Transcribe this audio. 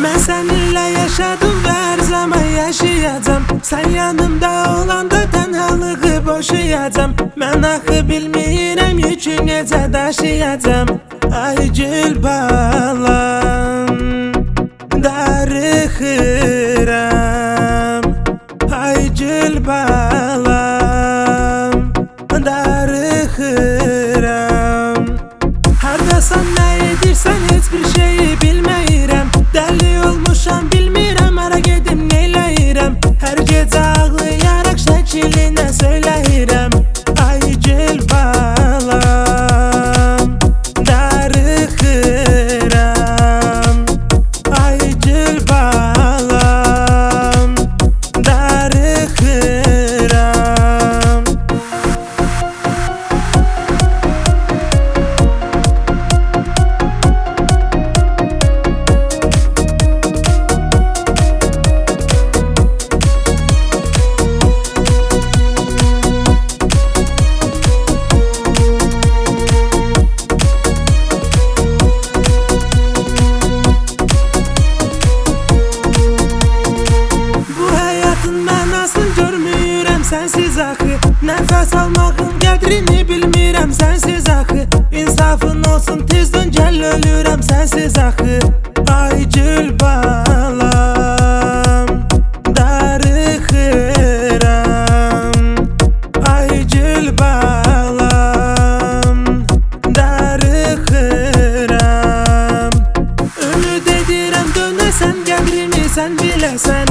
Ben seninle yaşadım ve her zaman yaşayacağım. Sen yanımda olanda tenhalığı boşayacağım. Ben axı bilmirəm yükü necə daşıyacağım. Ay gül balam, darıxıram. Ay gül balam, darıxıram. Hardasan nə edirsən heç bir şeyi bilməyirəm. Dəli olmuşam bilmirəm hara gedim neyləyirəm. Hər gecə ağlayaraq şəkilinə söyləyirəm. Ay gül balam, darıxıram. Ay gül balam, darıxıram. Sensiz axı, nəfəs almağın qədrini bilmirəm. Sensiz axı, insafın olsun tezdən gəl ölürəm. Sensiz axı, ay gül balam, darıxıram. Ay gül balam, darıxıram. Ümid edirəm dönəsən qəbrimi sən biləsən.